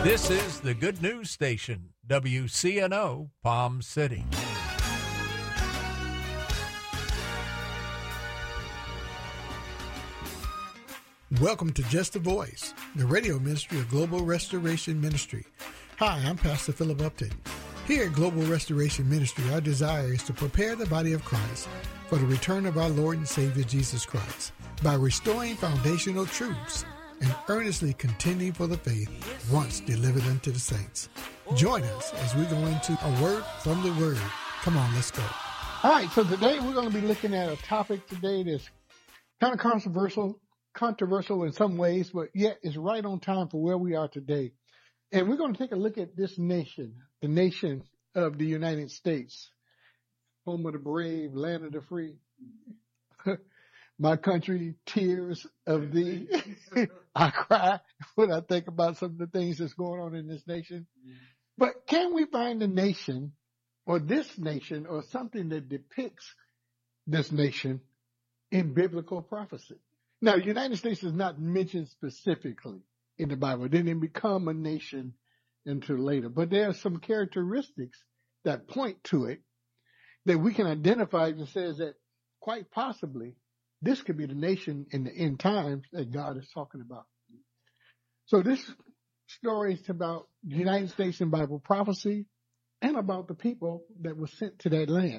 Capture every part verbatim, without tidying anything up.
This is the Good News Station, W C N O, Palm City. Welcome to Just a Voice, the radio ministry of Global Restoration Ministry. Hi, I'm Pastor Philip Upton. Here at Global Restoration Ministry, our desire is to prepare the body of Christ for the return of our Lord and Savior Jesus Christ by restoring foundational truths and earnestly contending for the faith once delivered unto the saints. Join us as we go into a word from the Word. Come on, let's go. All right, so today we're going to be looking at a topic today that's kind of controversial, controversial in some ways, but yet it's right on time for where we are today. And we're going to take a look at this nation, the nation of the United States, home of the brave, land of the free. My country, tears of thee. I cry when I think about some of the things that's going on in this nation. But can we find a nation or this nation or something that depicts this nation in biblical prophecy? Now, the United States is not mentioned specifically in the Bible. It didn't become a nation until later. But there are some characteristics that point to it that we can identify and says that quite possibly this could be the nation in the end times that God is talking about. So this story is about the United States in Bible prophecy and about the people that were sent to that land.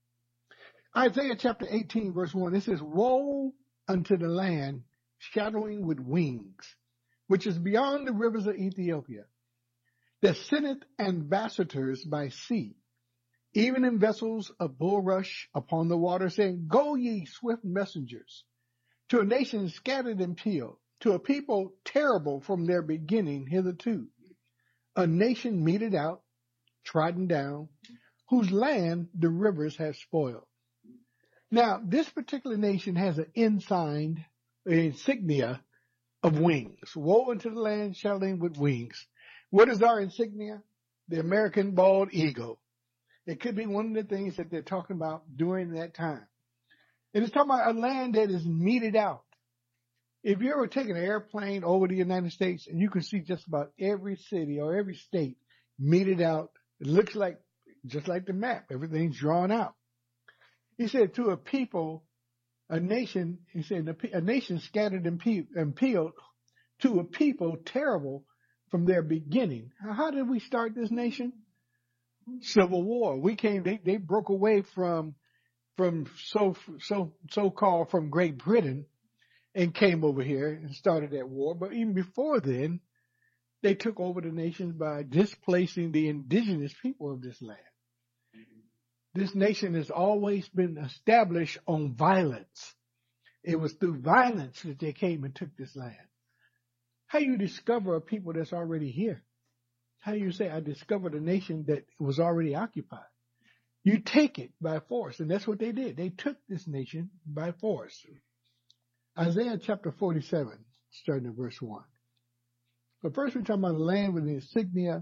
Isaiah chapter eighteen, verse one, it says, "Woe unto the land shadowing with wings, which is beyond the rivers of Ethiopia, that sendeth ambassadors by sea, even in vessels of bulrush upon the water, saying, Go ye swift messengers, to a nation scattered and peeled, to a people terrible from their beginning hitherto, a nation meted out, trodden down, whose land the rivers have spoiled." Now, this particular nation has an ensign, an insignia of wings. Woe unto the land shadowing with wings. What is our insignia? The American bald eagle. It could be one of the things that they're talking about during that time. And it's talking about a land that is meted out. If you ever take an airplane over the United States and you can see just about every city or every state meted out, it looks like, just like the map, everything's drawn out. He said to a people, a nation, he said a nation scattered and peeled, to a people terrible from their beginning. How did we start this nation? Civil War. We came, they, they broke away from, from so, so, so-called from Great Britain and came over here and started that war. But even before then, they took over the nation by displacing the indigenous people of this land. This nation has always been established on violence. It was through violence that they came and took this land. How you discover a people that's already here? How do you say, I discovered a nation that was already occupied? You take it by force, and that's what they did. They took this nation by force. Isaiah chapter forty-seven, starting at verse one. But first we're talking about a land with the insignia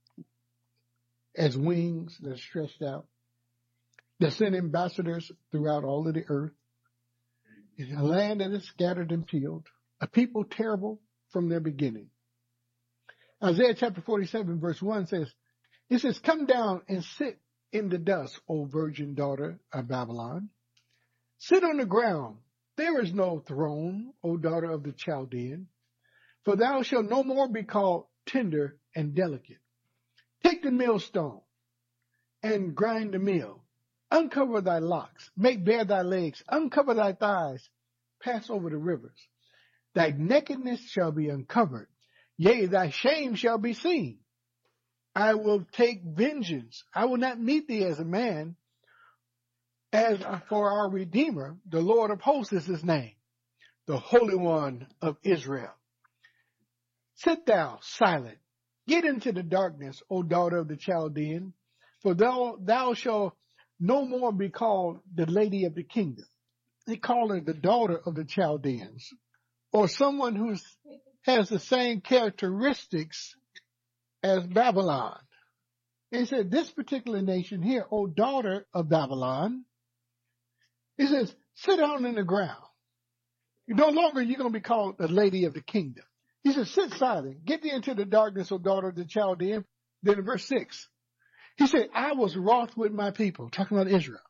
as wings that are stretched out, that send ambassadors throughout all of the earth. It's a land that is scattered and peeled, a people terrible from their beginning. Isaiah chapter forty-seven verse one says, it says, "Come down and sit in the dust, O virgin daughter of Babylon. Sit on the ground. There is no throne, O daughter of the Chaldean, for thou shalt no more be called tender and delicate. Take the millstone and grind the mill. Uncover thy locks, make bare thy legs, uncover thy thighs, pass over the rivers. Thy nakedness shall be uncovered. Yea, thy shame shall be seen. I will take vengeance. I will not meet thee as a man. As for our Redeemer, the Lord of hosts is his name, the Holy One of Israel. Sit thou silent. Get into the darkness, O daughter of the Chaldean, for thou, thou shalt no more be called the lady of the kingdom." They call her the daughter of the Chaldeans, or someone who has the same characteristics as Babylon. And he said, this particular nation here, O daughter of Babylon, he says, sit down in the ground. No longer you're going to be called the lady of the kingdom. He said, sit silent. Get thee into the darkness, O daughter of the Chaldean. Then in verse six, he said, I was wroth with my people, talking about Israel.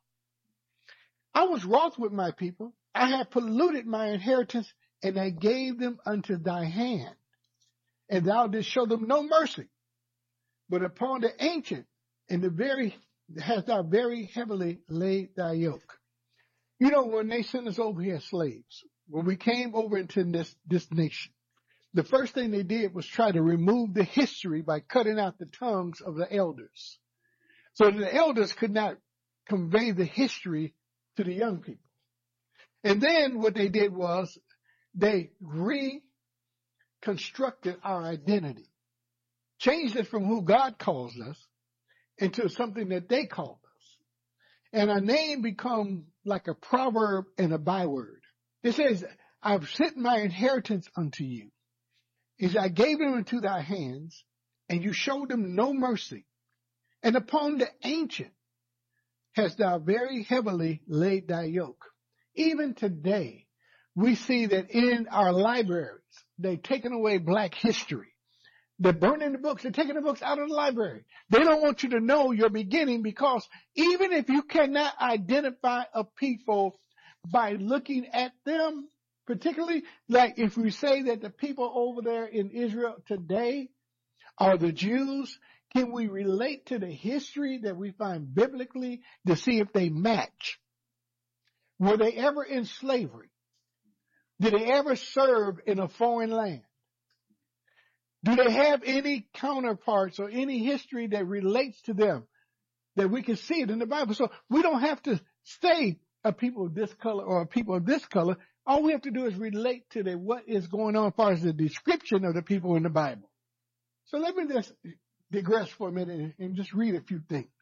I was wroth with my people. I had polluted my inheritance, and I gave them unto thy hand. And thou didst show them no mercy. But upon the ancient and the very, hast thou very heavily laid thy yoke. You know, when they sent us over here as slaves, when we came over into this, this nation, the first thing they did was try to remove the history by cutting out the tongues of the elders. So the elders could not convey the history to the young people. And then what they did was they reconstructed our identity, changed it from who God calls us into something that they called us. And our name become like a proverb and a byword. It says, I've sent my inheritance unto you. Is I gave them into thy hands, and you showed them no mercy. And upon the ancient hast thou very heavily laid thy yoke. Even today, we see that in our libraries, they've taken away black history. They're burning the books. They're taking the books out of the library. They don't want you to know your beginning, because even if you cannot identify a people by looking at them, particularly like if we say that the people over there in Israel today are the Jews, can we relate to the history that we find biblically to see if they match? Were they ever in slavery? Did they ever serve in a foreign land? Do they have any counterparts or any history that relates to them that we can see it in the Bible? So we don't have to say a people of this color or a people of this color. All we have to do is relate to the, what is going on as far as the description of the people in the Bible. So let me just digress for a minute and just read a few things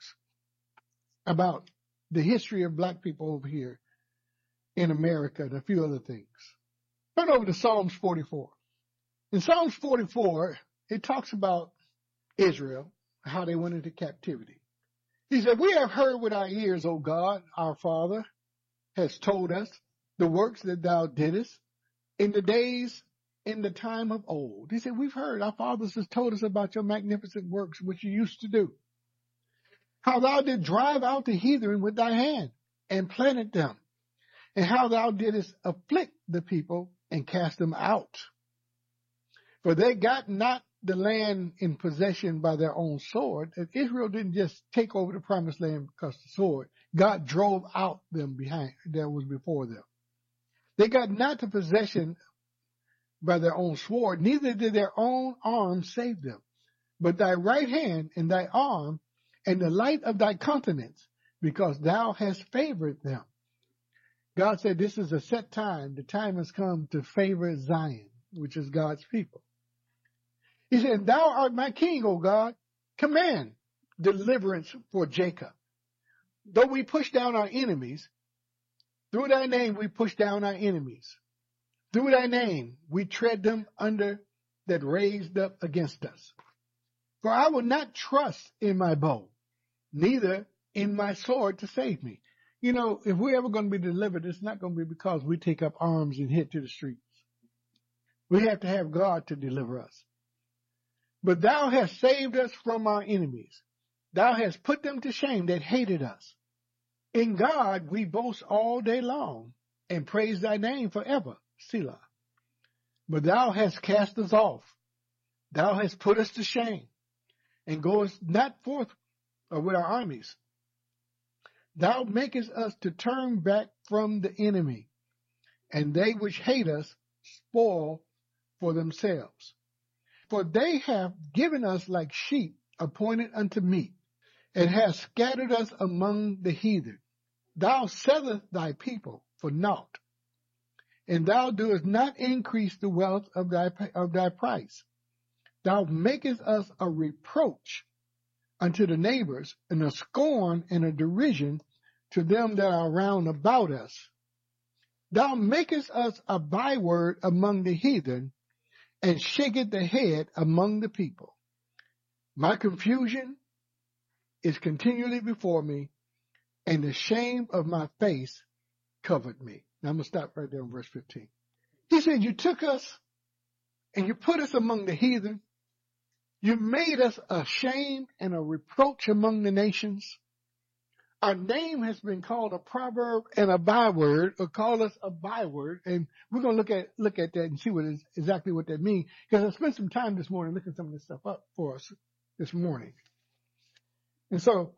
about the history of black people over here in America and a few other things. Turn over to Psalms forty-four. In Psalms forty-four, it talks about Israel, how they went into captivity. He said, we have heard with our ears, O God, our Father, has told us the works that thou didst in the days, in the time of old. He said, we've heard, our fathers have told us about your magnificent works, which you used to do. How thou did drive out the heathen with thy hand and planted them, and how thou didst afflict the people and cast them out. For they got not the land in possession by their own sword. And Israel didn't just take over the promised land because of the sword. God drove out them behind that was before them. They got not the possession by their own sword, neither did their own arm save them. But thy right hand and thy arm and the light of thy countenance, because thou hast favored them. God said this is a set time. The time has come to favor Zion, which is God's people. He said, thou art my king, O God. Command deliverance for Jacob. Though we push down our enemies, through thy name we push down our enemies. Through thy name we tread them under that raised up against us. For I will not trust in my bow, neither in my sword to save me. You know, if we're ever going to be delivered, it's not going to be because we take up arms and hit to the streets. We have to have God to deliver us. But thou hast saved us from our enemies. Thou hast put them to shame that hated us. In God we boast all day long and praise thy name forever, Selah. But thou hast cast us off. Thou hast put us to shame and goest not forth with our armies. Thou makest us to turn back from the enemy, and they which hate us spoil for themselves. For they have given us like sheep appointed unto meat, and hast scattered us among the heathen. Thou sellest thy people for naught, and thou doest not increase the wealth of thy, of thy price. Thou makest us a reproach unto the neighbors, and a scorn and a derision to them that are round about us. Thou makest us a byword among the heathen, and shaketh the head among the people. My confusion is continually before me, and the shame of my face covered me. Now I'm going to stop right there in verse fifteen. He said, you took us and you put us among the heathen. You made us a shame and a reproach among the nations. Our name has been called a proverb and a byword, or call us a byword, and we're going to look at look at that and see what is exactly what that means. Because I spent some time this morning looking some of this stuff up for us this morning. And so,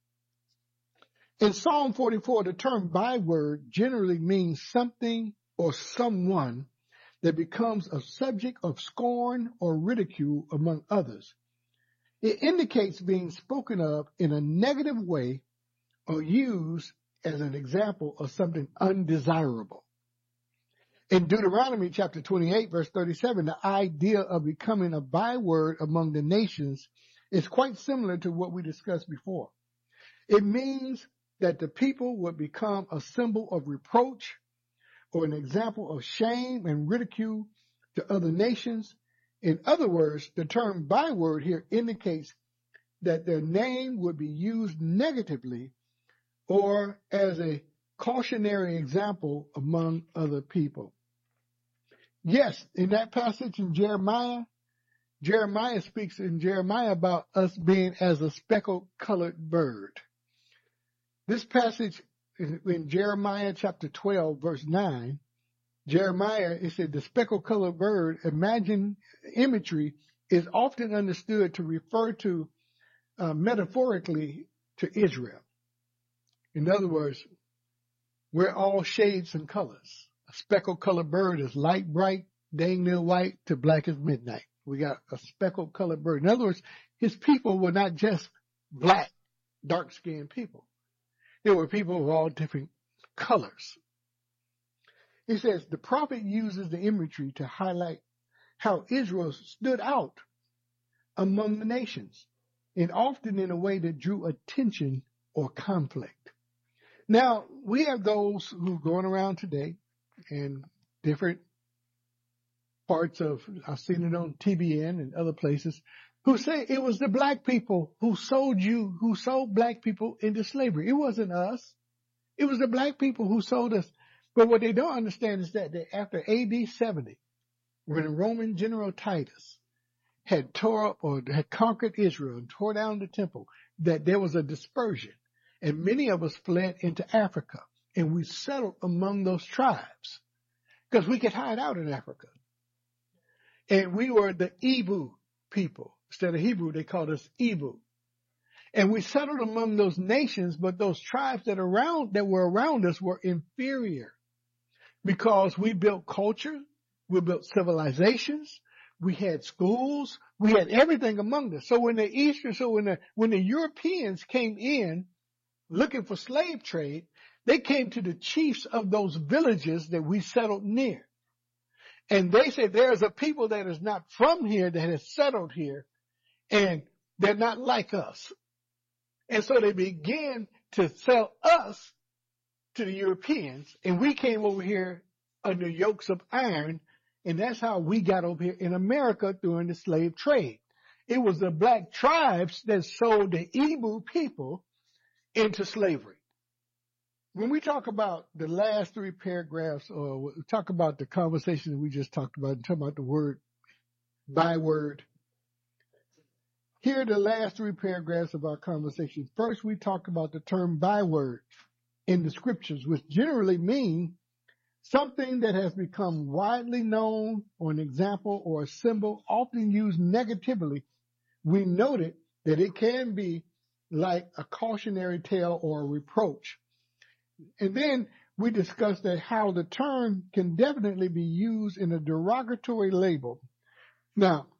in Psalm forty-four, the term byword generally means something or someone that becomes a subject of scorn or ridicule among others. It indicates being spoken of in a negative way or used as an example of something undesirable. In Deuteronomy chapter twenty-eight, verse thirty-seven, the idea of becoming a byword among the nations is quite similar to what we discussed before. It means that the people would become a symbol of reproach or an example of shame and ridicule to other nations. In other words, the term byword here indicates that their name would be used negatively or as a cautionary example among other people. Yes, in that passage in Jeremiah, Jeremiah speaks in Jeremiah about us being as a speckled colored bird. This passage in, in Jeremiah chapter twelve, verse nine, Jeremiah, it said the speckled colored bird, imagine imagery is often understood to refer to uh, metaphorically to Israel. In other words, we're all shades and colors. A speckled colored bird is light bright, dang near white to black as midnight. We got a speckled colored bird. In other words, his people were not just black, dark skinned people. There were people of all different colors. He says the prophet uses the imagery to highlight how Israel stood out among the nations, and often in a way that drew attention or conflict. Now, we have those who are going around today in different parts of, I've seen it on T B N and other places, who say it was the black people who sold you, who sold black people into slavery. It wasn't us. It was the black people who sold us. But what they don't understand is that after A D seventy, when the Roman general Titus had tore up or had conquered Israel and tore down the temple, that there was a dispersion. And many of us fled into Africa, and we settled among those tribes because we could hide out in Africa. And we were the Ibu people. Instead of Hebrew, they called us Ibu. And we settled among those nations, but those tribes that around that were around us were inferior because we built culture, we built civilizations, we had schools, we had everything among us. So when the Eastern, so when the when the Europeans came in looking for slave trade, they came to the chiefs of those villages that we settled near. And they said, there's a people that is not from here that has settled here, and they're not like us. And so they began to sell us to the Europeans, and we came over here under yokes of iron, and that's how we got over here in America during the slave trade. It was the black tribes that sold the Ibu people into slavery. When we talk about the last three paragraphs, or we talk about the conversation that we just talked about, and talk about the word byword, here are the last three paragraphs of our conversation. First, we talk about the term byword in the scriptures, which generally mean something that has become widely known, or an example or a symbol often used negatively. We noted that it can be like a cautionary tale or a reproach. And then we discussed that how the term can definitely be used in a derogatory label. Now,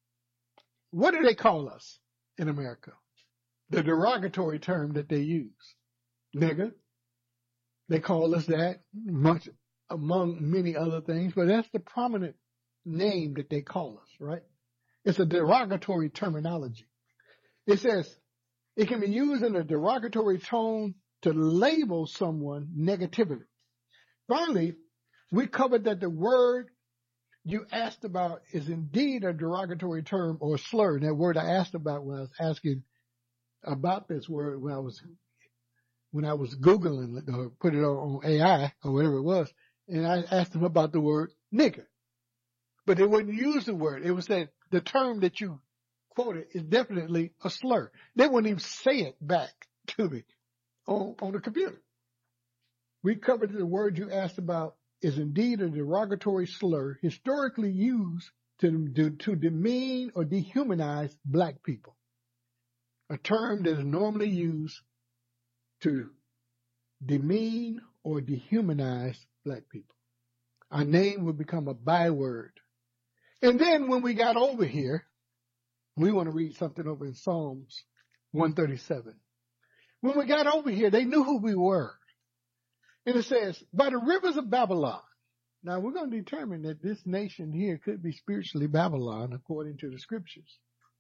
what do they call us in America? The derogatory term that they use. Nigger. They call us that, much among many other things, but that's the prominent name that they call us, right? It's a derogatory terminology. It says it can be used in a derogatory tone to label someone negatively. Finally, we covered that the word you asked about is indeed a derogatory term or slur. And that word I asked about when I was asking about this word when I was when I was Googling it or put it on A I or whatever it was, and I asked them about the word nigger. but they wouldn't use the word. It was that the term that you quoted is definitely a slur. They wouldn't even say it back to me on, on the computer. We covered the word you asked about is indeed a derogatory slur historically used to, to, to demean or dehumanize black people, a term that is normally used to demean or dehumanize black people. Our name would become a byword. And then when we got over here, we want to read something over in Psalms one thirty-seven. When we got over here, they knew who we were. And it says, by the rivers of Babylon. Now we're going to determine that this nation here could be spiritually Babylon according to the scriptures.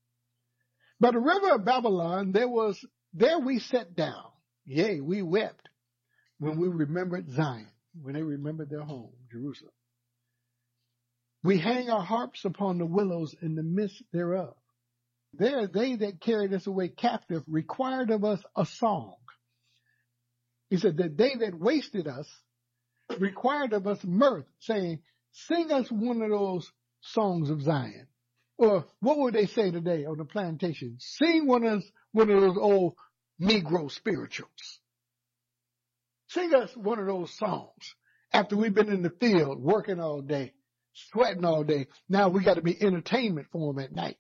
By the river of Babylon, there was, there we sat down. Yea, we wept when we remembered Zion, when they remembered their home, Jerusalem. We hang our harps upon the willows in the midst thereof. There they that carried us away captive required of us a song. He said that they that wasted us required of us mirth, saying, sing us one of those songs of Zion. Or what would they say today on the plantation? Sing one of those, one of those old Negro spirituals. Sing us one of those songs. After we've been in the field working all day, sweating all day, now we got to be entertainment for them at night.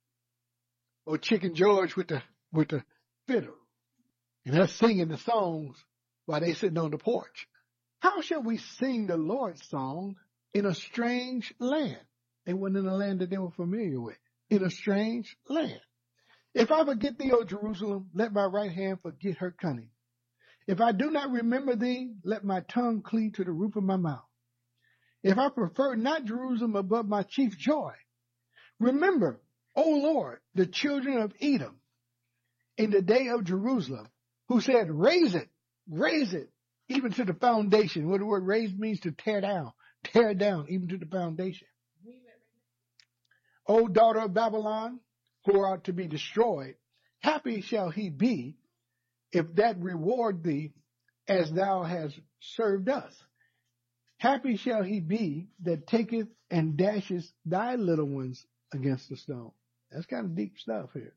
Or Chicken George with the with the fiddle, and us singing the songs while they sitting on the porch. How shall we sing the Lord's song in a strange land? They weren't in a land that they were familiar with. In a strange land. If I forget thee, O Jerusalem, let my right hand forget her cunning. If I do not remember thee, let my tongue cleave to the roof of my mouth. If I prefer not Jerusalem above my chief joy, remember, O Lord, the children of Edom in the day of Jerusalem, who said, raise it, raise it, even to the foundation. What the word raise means to tear down, tear down, even to the foundation. O daughter of Babylon, who are to be destroyed, happy shall he be if that reward thee as thou hast served us. Happy shall he be that taketh and dashes thy little ones against the stone. That's kind of deep stuff here.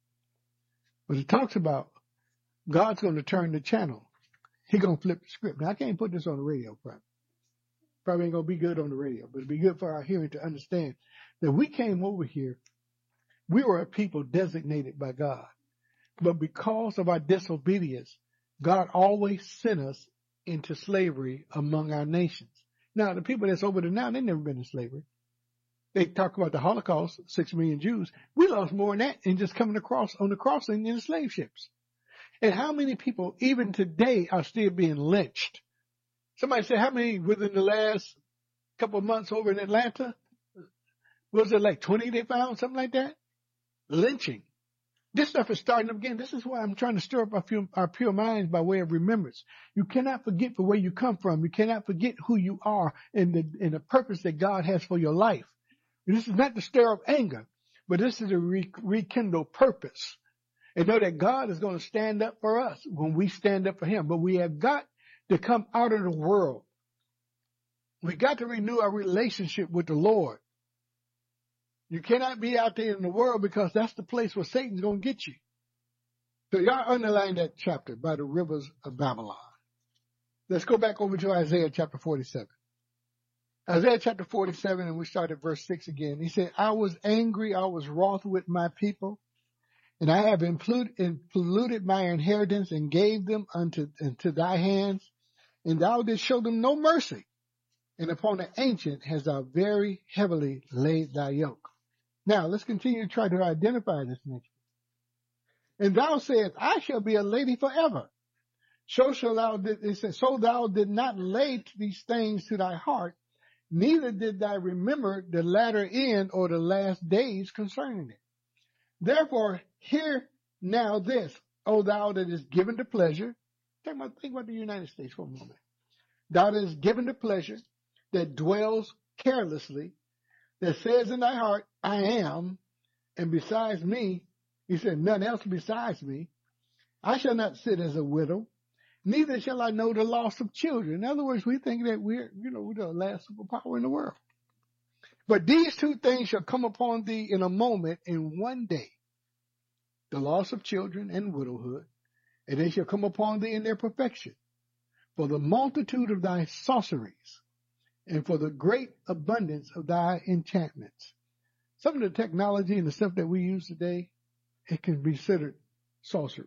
But it talks about God's going to turn the channel. He's going to flip the script. Now, I can't put this on the radio, probably. Probably ain't going to be good on the radio, but it'll be good for our hearing to understand that we came over here. We were a people designated by God. But because of our disobedience, God always sent us into slavery among our nations. Now, the people that's over there now, they've never been in slavery. They talk about the Holocaust, six million Jews. We lost more than that in just coming across on the crossing in the slave ships. And how many people, even today, are still being lynched? Somebody said, how many within the last couple of months over in Atlanta? Was it like twenty they found, something like that? Lynching. This stuff is starting up again. This is why I'm trying to stir up our pure, our pure minds by way of remembrance. You cannot forget the where you come from. You cannot forget who you are and the, and the purpose that God has for your life. This is not to stir up anger, but this is to re- rekindle purpose. And know that God is going to stand up for us when we stand up for him. But we have got to come out of the world. We got to renew our relationship with the Lord. You cannot be out there in the world because that's the place where Satan's going to get you. So y'all underline that chapter, by the rivers of Babylon. Let's go back over to Isaiah chapter forty-seven. Isaiah chapter forty-seven, and we start at verse six again. He said, I was angry, I was wroth with my people, and I have polluted my inheritance and gave them unto, unto thy hands, and thou didst show them no mercy. And upon the ancient hast thou very heavily laid thy yoke. Now, let's continue to try to identify this nation. And thou sayest, I shall be a lady forever. So shall thou, it says, so thou did not lay these things to thy heart, neither did thou remember the latter end or the last days concerning it. Therefore, hear now this, O thou that is given to pleasure. Think about, think about the United States for a moment. Thou that is given to pleasure, that dwells carelessly, that says in thy heart, I am, and besides me, he said, none else besides me. I shall not sit as a widow, neither shall I know the loss of children. In other words, we think that we're, you know, we're the last superpower in the world. But these two things shall come upon thee in a moment, in one day, the loss of children and widowhood, and they shall come upon thee in their perfection, for the multitude of thy sorceries, and for the great abundance of thy enchantments. Some of the technology and the stuff that we use today, it can be considered sorceries.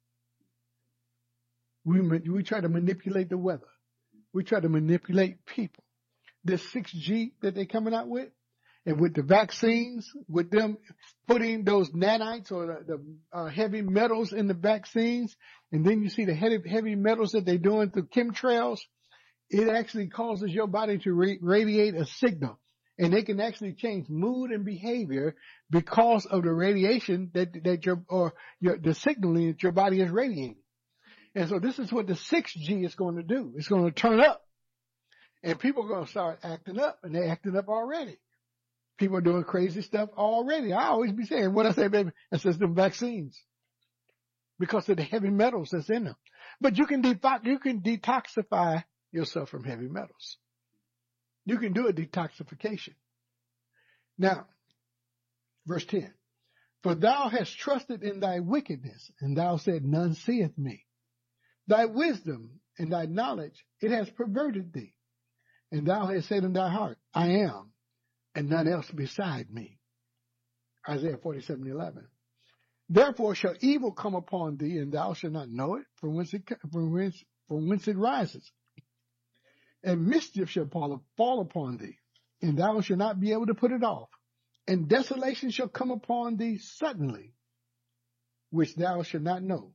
We, we try to manipulate the weather. We try to manipulate people. This six G that they're coming out with, and with the vaccines, with them putting those nanites or the, the uh, heavy metals in the vaccines, and then you see the heavy, heavy metals that they're doing through chemtrails, it actually causes your body to re- radiate a signal. And they can actually change mood and behavior because of the radiation that, that your, or your, the signaling that your body is radiating. And so this is what the six G is going to do. It's going to turn up. And people are going to start acting up, and they're acting up already. People are doing crazy stuff already. I always be saying, what I say, baby, it says them vaccines. Because of the heavy metals that's in them. But you can, de- you can detoxify yourself from heavy metals. You can do a detoxification. Now, verse ten. For thou hast trusted in thy wickedness, and thou said, none seeth me. Thy wisdom and thy knowledge, it has perverted thee. And thou hast said in thy heart, I am, and none else beside me. Isaiah forty-seven eleven. Therefore shall evil come upon thee, and thou shalt not know it, from whence it, from whence, from whence it rises. And mischief shall fall, fall upon thee, and thou shalt not be able to put it off. And desolation shall come upon thee suddenly, which thou shalt not know.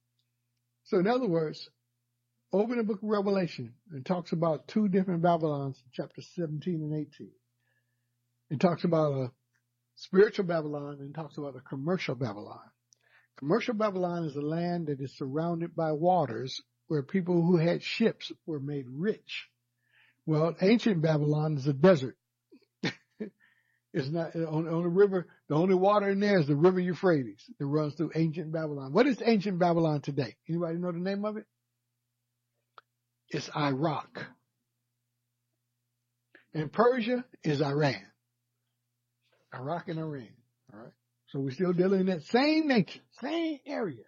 So in other words, open the book of Revelation, and talks about two different Babylons, chapter seventeen and eighteen. It talks about a spiritual Babylon and talks about a commercial Babylon. Commercial Babylon is a land that is surrounded by waters where people who had ships were made rich. Well, ancient Babylon is a desert. It's not on, on the river. The only water in there is the river Euphrates that runs through ancient Babylon. What is ancient Babylon today? Anybody know the name of it? It's Iraq. And Persia is Iran. Iraq and Iran. All right. So we're still dealing in that same nature, same area.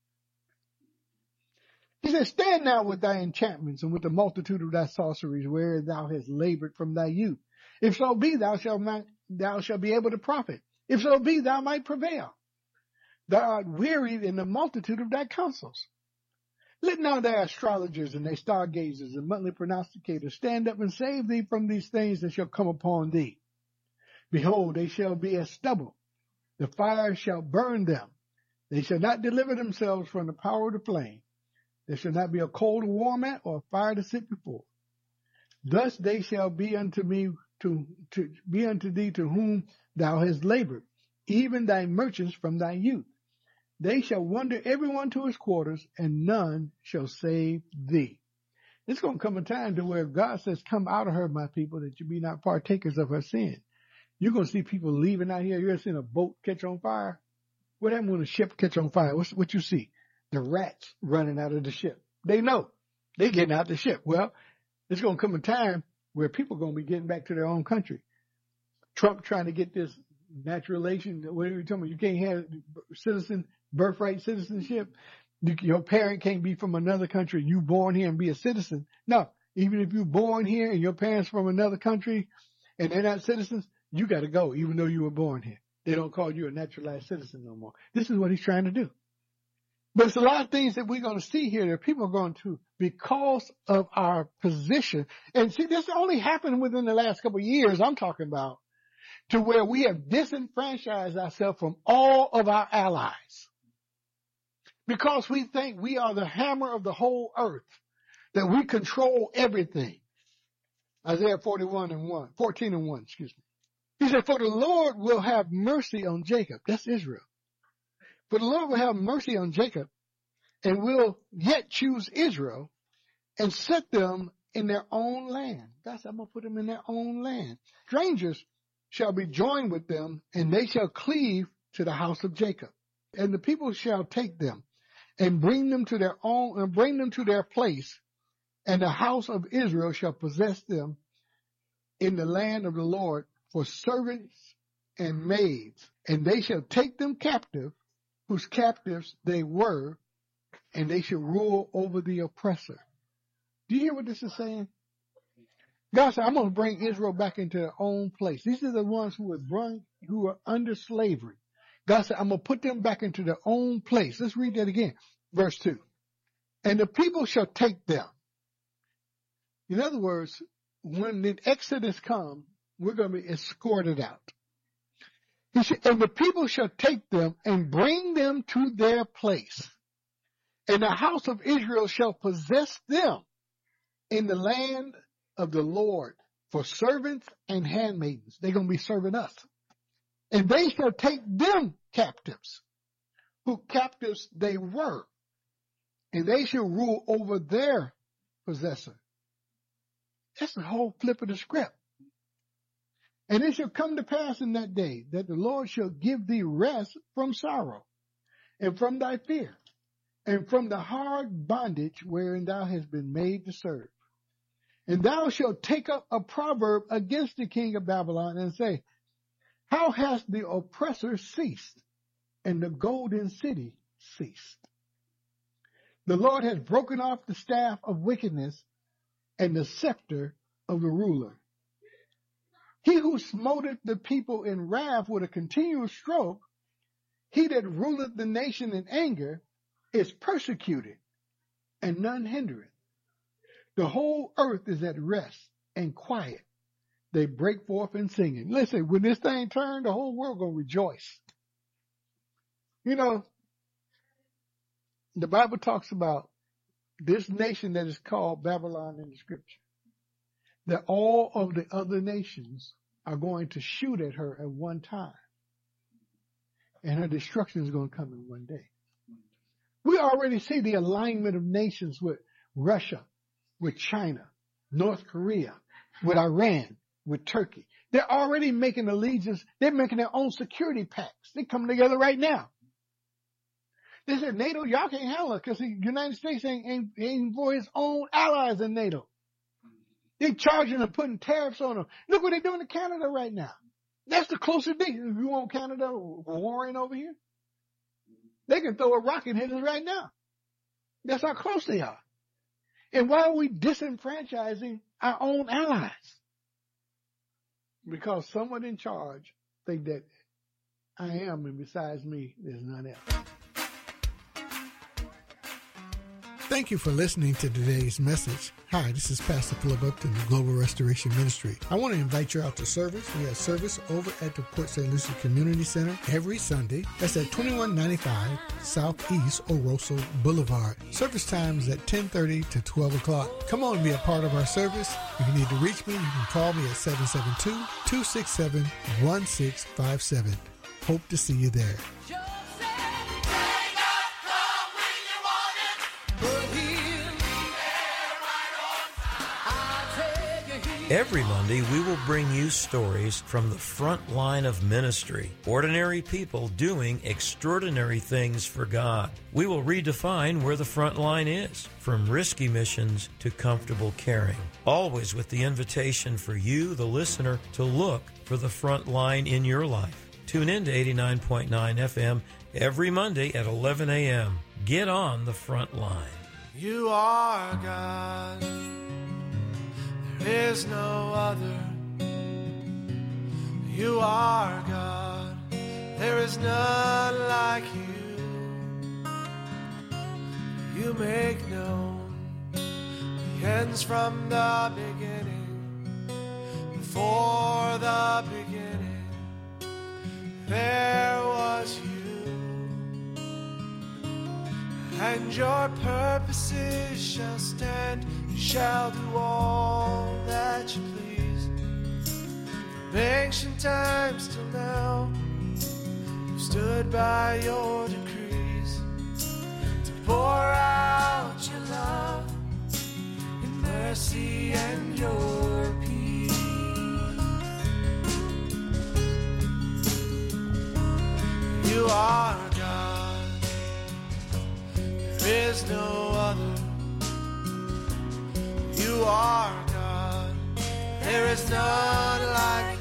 He says, stand now with thy enchantments and with the multitude of thy sorceries, where thou hast labored from thy youth. If so be, thou shalt not, thou shalt be able to profit. If so be, thou might prevail. Thou art wearied in the multitude of thy counsels. Let now thy astrologers and thy stargazers and monthly prognosticators stand up and save thee from these things that shall come upon thee. Behold, they shall be as stubble. The fire shall burn them. They shall not deliver themselves from the power of the flame. There shall not be a coal to warm at, or a fire to sit before. Thus they shall be unto me to, to be unto thee to whom thou hast labored, even thy merchants from thy youth. They shall wander everyone to his quarters, and none shall save thee. It's going to come a time to where God says, come out of her, my people, that you be not partakers of her sin. You're going to see people leaving out here. You ever seen a boat catch on fire? What happened when a ship catch on fire? What's, what you see? The rats running out of the ship. They know. They getting out the ship. Well, it's going to come a time where people are going to be getting back to their own country. Trump trying to get this naturalization, whatever you're talking about. You can't have citizen, birthright citizenship. Your parent can't be from another country. You born here and be a citizen. No, even if you're born here and your parents from another country and they're not citizens, you got to go, even though you were born here. They don't call you a naturalized citizen no more. This is what he's trying to do. But it's a lot of things that we're going to see here that people are going to, because of our position. And see, this only happened within the last couple of years I'm talking about, to where we have disenfranchised ourselves from all of our allies. Because we think we are the hammer of the whole earth, that we control everything. Isaiah forty-one and one, fourteen and one, excuse me. He said, for the Lord will have mercy on Jacob. That's Israel. For the Lord will have mercy on Jacob and will yet choose Israel and set them in their own land. That's, I'm going to put them in their own land. Strangers shall be joined with them, and they shall cleave to the house of Jacob. And the people shall take them and bring them to their own, and bring them to their place, and the house of Israel shall possess them in the land of the Lord for servants and maids, and they shall take them captive, whose captives they were, and they shall rule over the oppressor. Do you hear what this is saying? God said, I'm going to bring Israel back into their own place. These are the ones who were brought, who were under slavery. God said, I'm going to put them back into their own place. Let's read that again. Verse two. And the people shall take them. In other words, when the Exodus comes, we're going to be escorted out. He said, and the people shall take them and bring them to their place. And the house of Israel shall possess them in the land of the Lord for servants and handmaidens. They're going to be serving us. And they shall take them captives, who captives they were, and they shall rule over their possessor. That's the whole flip of the script. And it shall come to pass in that day that the Lord shall give thee rest from sorrow, and from thy fear, and from the hard bondage wherein thou hast been made to serve. And thou shalt take up a proverb against the king of Babylon and say, how has the oppressor ceased, and the golden city ceased? The Lord has broken off the staff of wickedness and the scepter of the ruler. He who smoteth the people in wrath with a continual stroke, he that ruleth the nation in anger, is persecuted, and none hindereth. The whole earth is at rest and quiet. They break forth in singing. Listen, when this thing turned, the whole world gonna rejoice. You know, the Bible talks about this nation that is called Babylon in the scripture, that all of the other nations are going to shoot at her at one time. And her destruction is going to come in one day. We already see the alignment of nations with Russia, with China, North Korea, with Iran, with Turkey. They're already making allegiance. They're making their own security pacts. They're coming together right now. They said, NATO, y'all can't handle it because the United States ain't, ain't, ain't for its own allies in NATO. They're charging and putting tariffs on them. Look what they're doing to Canada right now. That's the closest thing. If you want Canada warring over here, they can throw a rocket at us right now. That's how close they are. And why are we disenfranchising our own allies? Because someone in charge think that I am, and besides me, there's none else. Thank you for listening to today's message. Hi, this is Pastor Philip Upton of Global Restoration Ministry. I want to invite you out to service. We have service over at the Port Saint Lucie Community Center every Sunday. That's at twenty-one ninety-five Southeast Oroso Boulevard. Service times at ten thirty to twelve o'clock. Come on and be a part of our service. If you need to reach me, you can call me at seven seven two, two six seven, one six five seven. Hope to see you there. Every Monday, we will bring you stories from the front line of ministry. Ordinary people doing extraordinary things for God. We will redefine where the front line is, from risky missions to comfortable caring. Always with the invitation for you, the listener, to look for the front line in your life. Tune in to eighty-nine point nine F M every Monday at eleven a.m. Get on the front line. You are God. There is no other. You are God. There is none like you. You make known the ends from the beginning. Before the beginning, there was you. And your purposes shall stand. You shall do all that you please. From ancient times till now, you've stood by your decrees to pour out your love, your mercy, and your peace. You are God. There is no other. You are God, there is none like